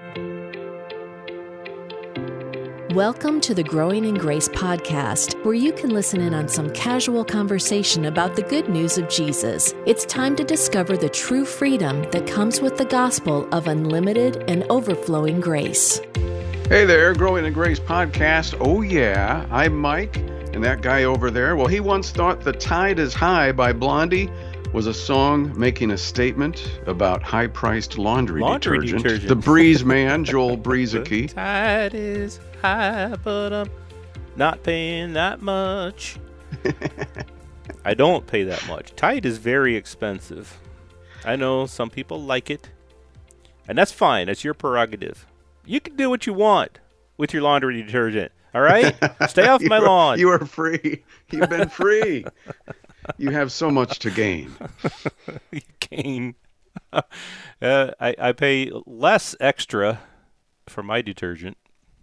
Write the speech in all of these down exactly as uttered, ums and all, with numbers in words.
Welcome to the Growing in Grace podcast, where you can listen in on some casual conversation about the good news of Jesus. It's time to discover the true freedom that comes with the gospel of unlimited and overflowing grace. Hey there, Growing in Grace podcast. Oh yeah, I'm Mike, and that guy over there, well, he once thought The Tide is High by Blondie was a song making a statement about high-priced laundry, laundry detergent. detergent. The Breeze Man, Joel Breezeke. The tide is high, but I'm not paying that much. I don't pay that much. Tide is very expensive. I know some people like it, and that's fine. That's your prerogative. You can do what you want with your laundry detergent, all right? Stay off my are, lawn. You are free. You've been free. You have so much to gain. You gain. uh, I, I pay less extra for my detergent.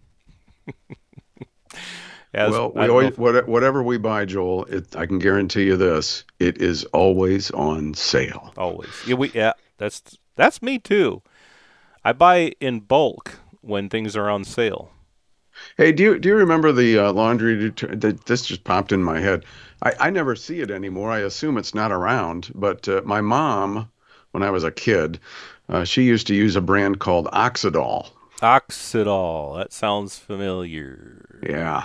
As, well, we always, what, whatever we buy, Joel, it, I can guarantee you this: it is always on sale. Always. Yeah, we, yeah, that's that's me too. I buy in bulk when things are on sale. Hey, do you do you remember the uh, laundry detergent? This just popped in my head. I, I never see it anymore. I assume it's not around. But uh, my mom, when I was a kid, uh, she used to use a brand called Oxydol. Oxydol. That sounds familiar. Yeah.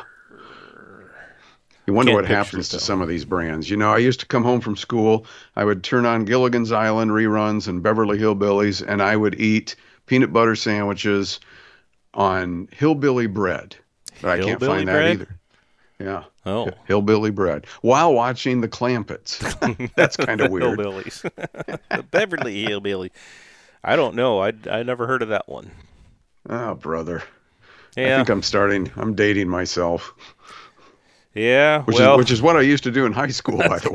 You wonder Can't what happens to some of these brands. You know, I used to come home from school. I would turn on Gilligan's Island reruns and Beverly Hillbillies, and I would eat peanut butter sandwiches on hillbilly bread. But hillbilly I can't find bread? that either. Yeah. Oh. Hillbilly bread. While watching the Clampets. That's kind of weird. Hillbillies. The Beverly Hillbilly. I don't know. I I never heard of that one. Oh, brother. Yeah. I think I'm starting, I'm dating myself. Yeah, which well. Is, which is what I used to do in high school, by the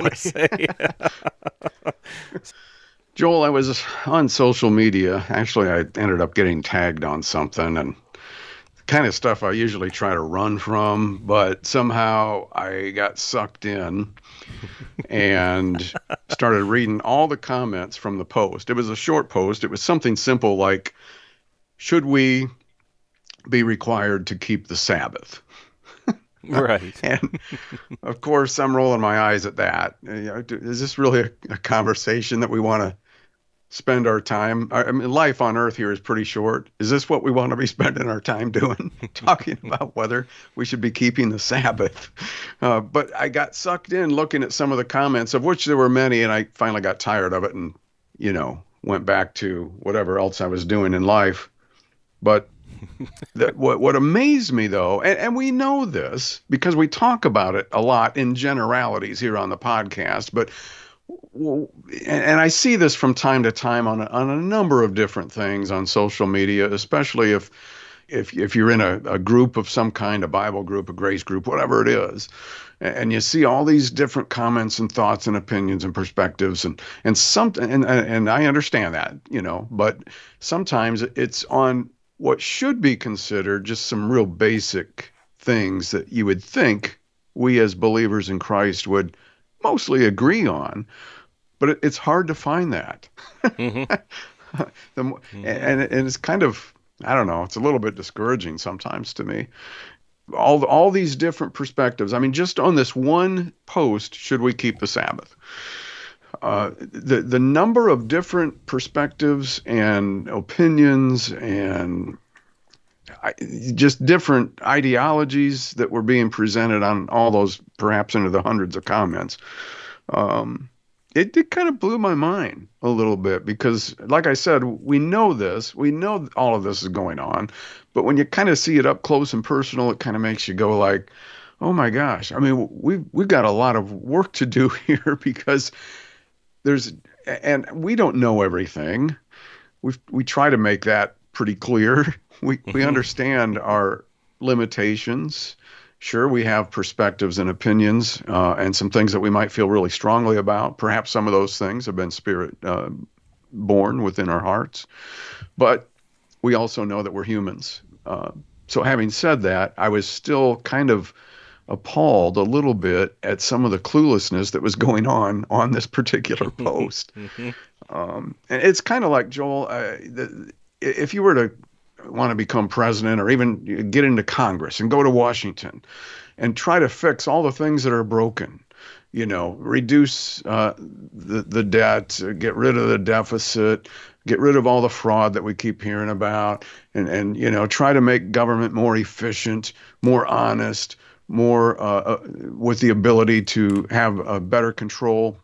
way. Joel, I was on social media. Actually, I ended up getting tagged on something, and the kind of stuff I usually try to run from, but somehow I got sucked in and started reading all the comments from the post. It was a short post. It was something simple like, should we be required to keep the Sabbath? Right. And of course, I'm rolling my eyes at that. Is this really a, a conversation that we want to spend our time? I mean, life on earth here is pretty short. Is this what we want to be spending our time doing? Talking about whether we should be keeping the Sabbath. Uh, but I got sucked in looking at some of the comments, of which there were many, and I finally got tired of it and, you know, went back to whatever else I was doing in life. But that, what what amazed me, though, and, and we know this because we talk about it a lot in generalities here on the podcast, but and, and I see this from time to time on a, on a number of different things on social media, especially if if if you're in a, a group of some kind, a Bible group, a grace group, whatever it is, and you see all these different comments and thoughts and opinions and perspectives, and and something, and and I understand that, you know, but sometimes it's on what should be considered just some real basic things that you would think we as believers in Christ would mostly agree on, but it, it's hard to find that. Mm-hmm. the, mm-hmm. and, and it's kind of, I don't know, it's a little bit discouraging sometimes to me. All, all these different perspectives. I mean, just on this one post, should we keep the Sabbath? Uh, the the number of different perspectives and opinions and I, just different ideologies that were being presented on all those, perhaps into the hundreds of comments, um, it, it kind of blew my mind a little bit because, like I said, we know this, we know all of this is going on, but when you kind of see it up close and personal, it kind of makes you go like, oh my gosh, I mean, we've, we've got a lot of work to do here because There's, and we don't know everything. We we try to make that pretty clear. We mm-hmm. we understand our limitations. Sure, we have perspectives and opinions, uh, and some things that we might feel really strongly about. Perhaps some of those things have been spirit uh, born within our hearts, but we also know that we're humans. Uh, so, having said that, I was still kind of appalled a little bit at some of the cluelessness that was going on on this particular post. mm-hmm. um, and it's kind of like, Joel, uh, the, if you were to want to become president or even get into Congress and go to Washington and try to fix all the things that are broken. You know, reduce uh, the, the debt, get rid of the deficit, get rid of all the fraud that we keep hearing about, and, and you know, try to make government more efficient, more honest, more uh, uh, with the ability to have a better control.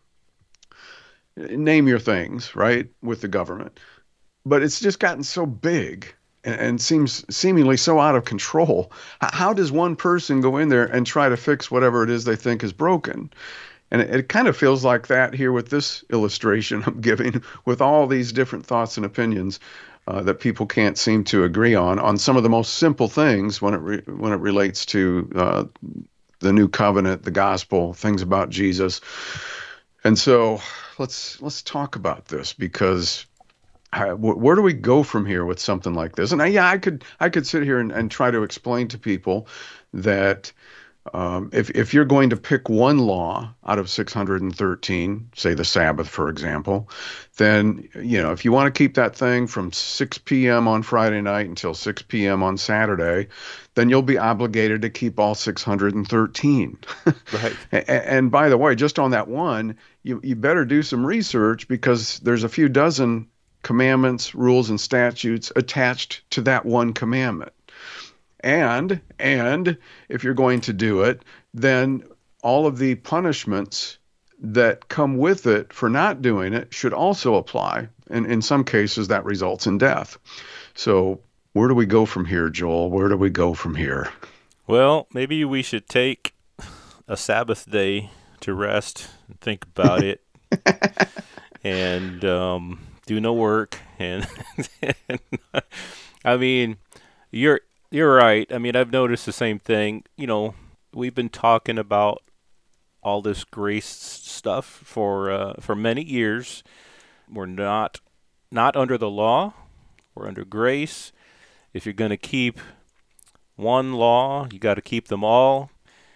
Name your things, right, with the government. But it's just gotten so big and, and seems seemingly so out of control. How does one person go in there and try to fix whatever it is they think is broken? And it, it kind of feels like that here with this illustration I'm giving, with all these different thoughts and opinions uh, that people can't seem to agree on, on some of the most simple things when it re, when it relates to uh, the new covenant, the gospel, things about Jesus. And so let's let's talk about this, because I, where do we go from here with something like this? And I, yeah, I could I could sit here and, and try to explain to people that um, if if you're going to pick one law out of six hundred thirteen, say the Sabbath, for example, then, you know, if you want to keep that thing from six p.m. on Friday night until six p.m. on Saturday, then you'll be obligated to keep all six hundred thirteen. Right. and, and by the way, just on that one, you you better do some research, because there's a few dozen commandments, rules, and statutes attached to that one commandment. And, and if you're going to do it, then all of the punishments that come with it for not doing it should also apply. And in some cases, that results in death. So where do we go from here, Joel? Where do we go from here? Well, maybe we should take a Sabbath day to rest and think about it. and, um, do no work, and, and I mean, you're you're right. I mean, I've noticed the same thing. You know, we've been talking about all this grace stuff for uh, for many years. We're not not under the law. We're under grace. If you're going to keep one law, you got to keep them all,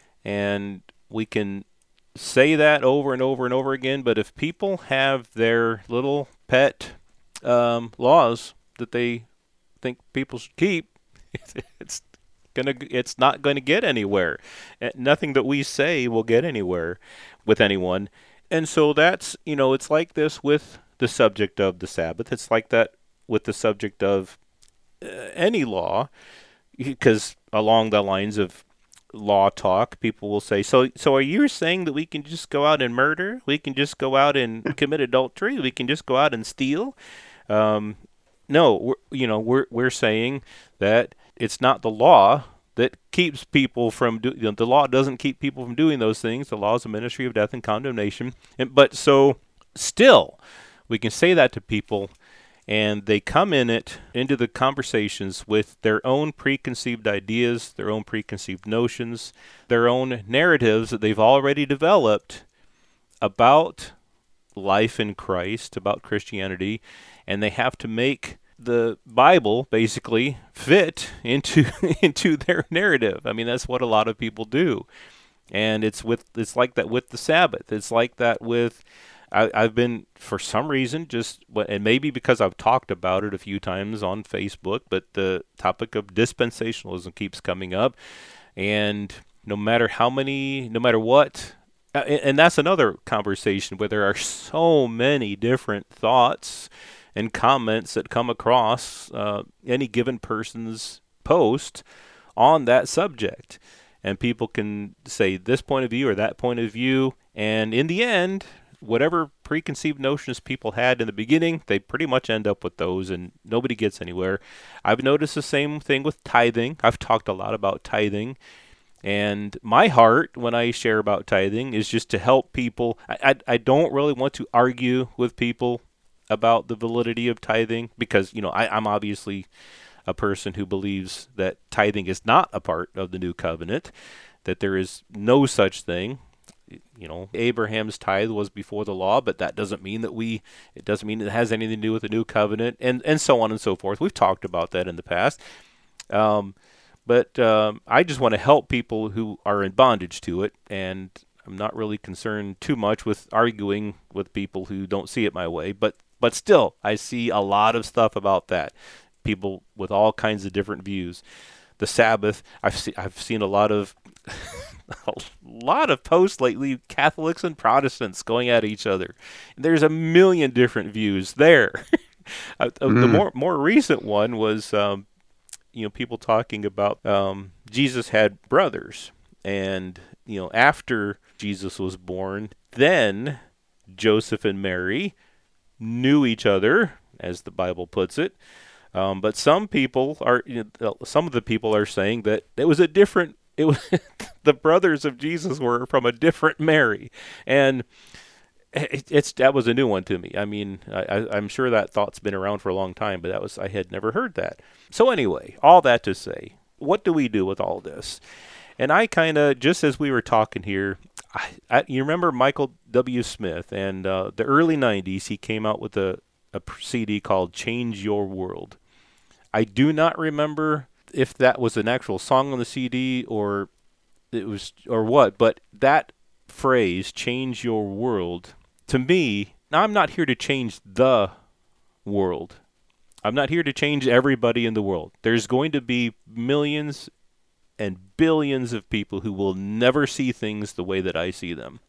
and we can say that over and over and over again. But if people have their little pet um, laws that they think people should keep, it's gonna it's not going to get anywhere. Nothing that we say will get anywhere with anyone. And so that's, you know, it's like this with the subject of the Sabbath. It's like that with the subject of uh, any law, because along the lines of law talk, people will say, so so are you saying that we can just go out and murder? We can just go out and commit adultery? We can just go out and steal? Um, no, we're, you know, we're we're saying that it's not the law that keeps people from do, you know, the law doesn't keep people from doing those things. The law is a ministry of death and condemnation. And, but so still, we can say that to people, and they come in it into the conversations with their own preconceived ideas, their own preconceived notions, their own narratives that they've already developed about life in Christ, about Christianity, and they have to make the Bible basically fit into into their narrative. I mean, that's what a lot of people do. And it's with it's like that with the Sabbath. It's like that with I, I've been, for some reason, just, and maybe because I've talked about it a few times on Facebook, but the topic of dispensationalism keeps coming up. And no matter how many, no matter what, and that's another conversation where there are so many different thoughts and comments that come across uh, any given person's post on that subject. And people can say this point of view or that point of view, and in the end, whatever preconceived notions people had in the beginning, they pretty much end up with those, and nobody gets anywhere. I've noticed the same thing with tithing. I've talked a lot about tithing, and my heart when I share about tithing is just to help people. I, I, I don't really want to argue with people about the validity of tithing, because, you know, I, I'm obviously a person who believes that tithing is not a part of the new covenant, that there is no such thing. You know, Abraham's tithe was before the law, but that doesn't mean that we, it doesn't mean it has anything to do with the new covenant, and, and so on and so forth. We've talked about that in the past. Um, but um, I just want to help people who are in bondage to it, and I'm not really concerned too much with arguing with people who don't see it my way. But, but still, I see a lot of stuff about that. people with all kinds of different views. The Sabbath, I've seen I've seen a lot of a lot of posts lately, Catholics and Protestants going at each other. There's a million different views there. uh, mm. The more more recent one was, um, you know, people talking about um, Jesus had brothers, and you know, after Jesus was born, then Joseph and Mary knew each other, as the Bible puts it. Um, but some people are, you know, some of the people are saying that it was a different. It was the brothers of Jesus were from a different Mary, and it, it's that was a new one to me. I mean, I, I'm sure that thought's been around for a long time, but that was I had never heard that. So anyway, all that to say, what do we do with all this? And I kind of, just as we were talking here, I, I, you remember Michael W. Smith, and uh, the early nineties, he came out with a, a C D called Change Your World. I do not remember if that was an actual song on the C D or it was or what, but that phrase, change your world, to me, now I'm not here to change the world. I'm not here to change everybody in the world. There's going to be millions and billions of people who will never see things the way that I see them.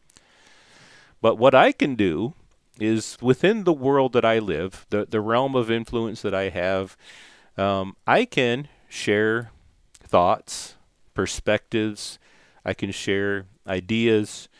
But what I can do is, within the world that I live, the, the realm of influence that I have, um, I can share thoughts, perspectives, I can share ideas,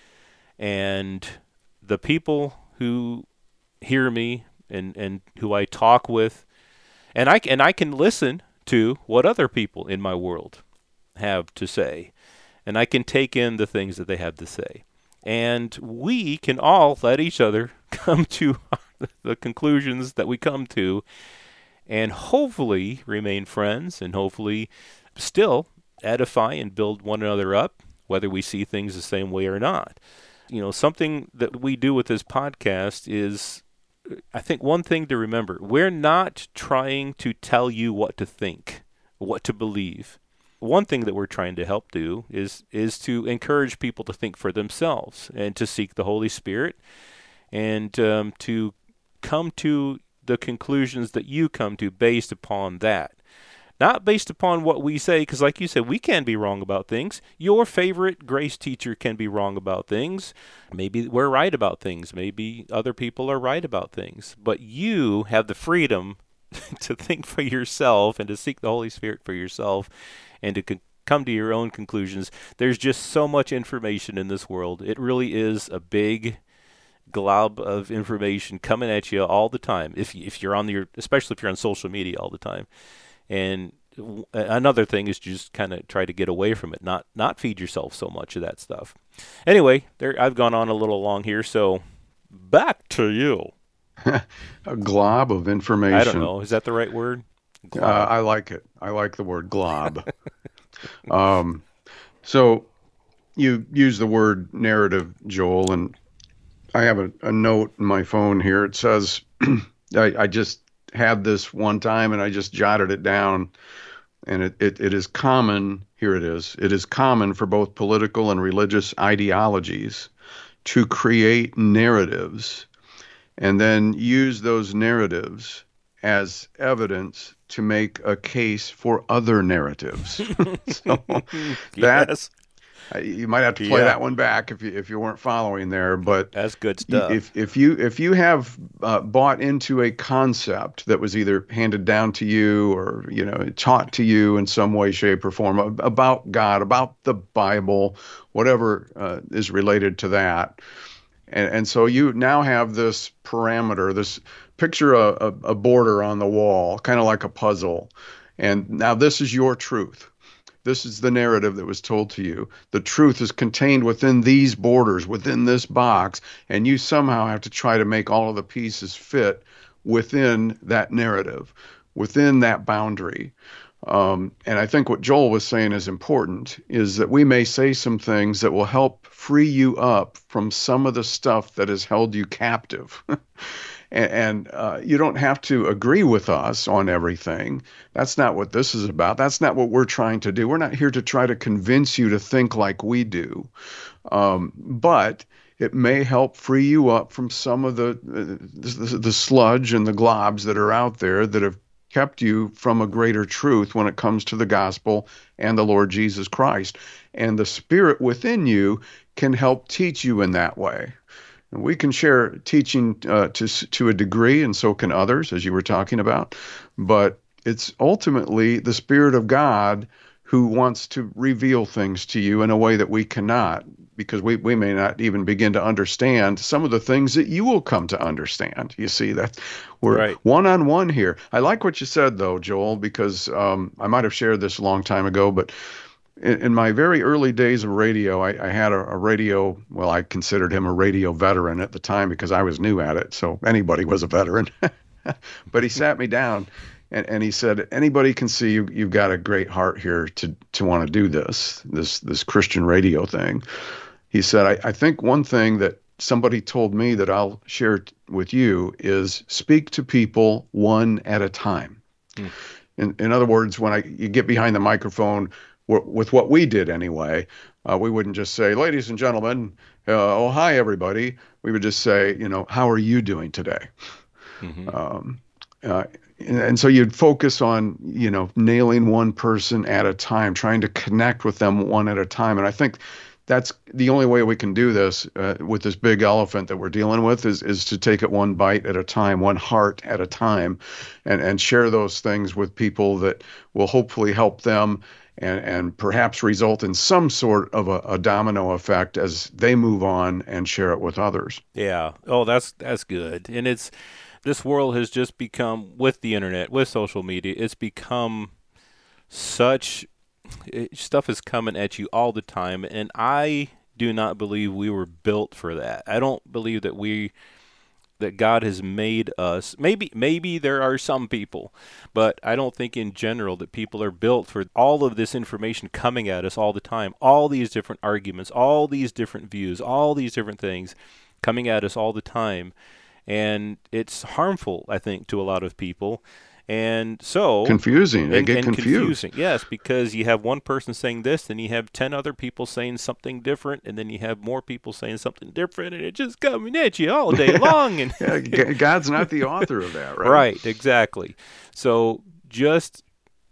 and the people who hear me and, and who I talk with, and I, and I can listen to what other people in my world have to say, and I can take in the things that they have to say. And we can all let each other come to the conclusions that we come to, and hopefully remain friends, and hopefully still edify and build one another up, whether we see things the same way or not. You know, something that we do with this podcast is, I think one thing to remember, we're not trying to tell you what to think, what to believe. One thing that we're trying to help do is is to encourage people to think for themselves and to seek the Holy Spirit, and um, to come to the conclusions that you come to based upon that. Not based upon what we say, because like you said, we can be wrong about things. Your favorite grace teacher can be wrong about things. Maybe we're right about things. Maybe other people are right about things. But you have the freedom to think for yourself and to seek the Holy Spirit for yourself and to con- come to your own conclusions. There's just so much information in this world. It really is a big glob of information coming at you all the time. If if you're on your, especially if you're on social media all the time. And w- another thing is just kind of try to get away from it, not not feed yourself so much of that stuff. Anyway, there I've gone on a little long here, so back to you. A glob of information. I don't know. Is that the right word? Uh, I like it. I like the word glob. um, so you use the word narrative, Joel, and I have a, a note in my phone here. It says, I, I just had this one time and I just jotted it down, and it, it, it is common, here it is, it is common for both political and religious ideologies to create narratives and then use those narratives as evidence to make a case for other narratives. So that, yes. You might have to play yeah. that one back if you if you weren't following there. But that's good stuff. If if you if you have uh, bought into a concept that was either handed down to you or you know taught to you in some way, shape, or form about God, about the Bible, whatever uh, is related to that, and and so you now have this parameter, this picture a, a, a border on the wall, kind of like a puzzle, and now this is your truth. This is the narrative that was told to you. The truth is contained within these borders, within this box, and you somehow have to try to make all of the pieces fit within that narrative, within that boundary. Um, and I think what Joel was saying is important, is that we may say some things that will help free you up from some of the stuff that has held you captive. And, and uh, you don't have to agree with us on everything. That's not what this is about. That's not what we're trying to do. We're not here to try to convince you to think like we do. Um, but it may help free you up from some of the, the the sludge and the globs that are out there that have kept you from a greater truth when it comes to the gospel and the Lord Jesus Christ. And the Spirit within you can help teach you in that way. And we can share teaching uh, to to a degree, and so can others, as you were talking about. But it's ultimately the Spirit of God who wants to reveal things to you in a way that we cannot, because we, we may not even begin to understand some of the things that you will come to understand. You see, that we're right. one-on-one here. I like what you said, though, Joel, because um, I might have shared this a long time ago, but in, in my very early days of radio, I, I had a, a radio, well, I considered him a radio veteran at the time because I was new at it, so anybody was a veteran. But he sat me down, And, and he said, anybody can see you, you've got a great heart here to, to want to do this, this, this Christian radio thing. He said, I, I think one thing that somebody told me that I'll share t- with you is speak to people one at a time. Mm. In, in other words, when I you get behind the microphone, w- with what we did anyway, uh, we wouldn't just say, ladies and gentlemen, uh, oh, hi, everybody. We would just say, you know, how are you doing today? Mm-hmm. Um, uh, And, and so you'd focus on, you know, nailing one person at a time, trying to connect with them one at a time. And I think that's the only way we can do this uh, with this big elephant that we're dealing with is is to take it one bite at a time, one heart at a time, and, and share those things with people that will hopefully help them and, and perhaps result in some sort of a, a domino effect as they move on and share it with others. Yeah. Oh, that's that's good. And it's this world has just become, with the internet, with social media, it's become such, it, stuff is coming at you all the time, and I do not believe we were built for that. I don't believe that we, that God has made us, maybe maybe there are some people, but I don't think in general that people are built for all of this information coming at us all the time, all these different arguments, all these different views, all these different things coming at us all the time. And it's harmful, I think, to a lot of people. And so... Confusing. They and, get and confused. Confusing, yes, because you have one person saying this, then you have ten other people saying something different, and then you have more people saying something different, and it's just coming at you all day long. And yeah, God's not the author of that, right? Right, exactly. So just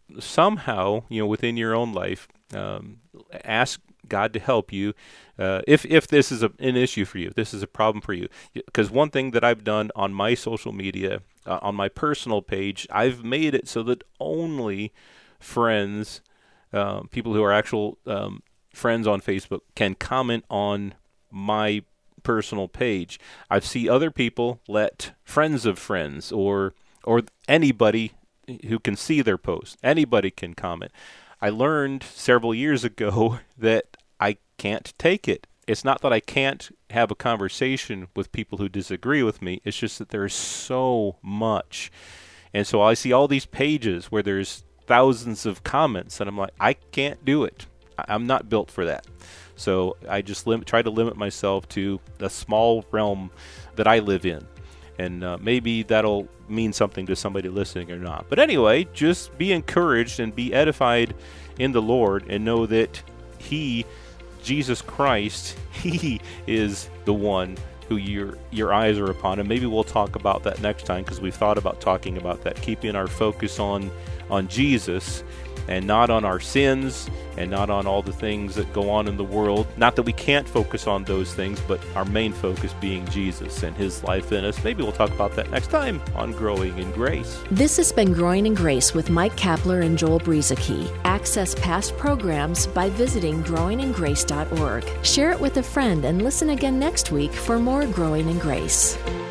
somehow, you know, within your own life, um, ask God to help you. Uh, if if this is a, an issue for you, if this is a problem for you. Because one thing that I've done on my social media, uh, on my personal page, I've made it so that only friends, um, people who are actual um, friends on Facebook, can comment on my personal page. I've seen other people let friends of friends or or anybody who can see their post, anybody can comment. I learned several years ago that I can't take it. It's not that I can't have a conversation with people who disagree with me. It's just that there's so much. And so I see all these pages where there's thousands of comments, and I'm like, I can't do it. I'm not built for that. So I just lim- try to limit myself to a small realm that I live in. And uh, maybe that'll mean something to somebody listening or not. But anyway, just be encouraged and be edified in the Lord and know that He, Jesus Christ, He is the one who your your eyes are upon. And maybe we'll talk about that next time, because we've thought about talking about that, keeping our focus on on Jesus and not on our sins and not on all the things that go on in the world. Not that we can't focus on those things, but our main focus being Jesus and His life in us. Maybe we'll talk about that next time on Growing in Grace. This has been Growing in Grace with Mike Kapler and Joel Brueseke. Access past programs by visiting growing in grace dot org. Share it with a friend and listen again next week for more Growing in Grace.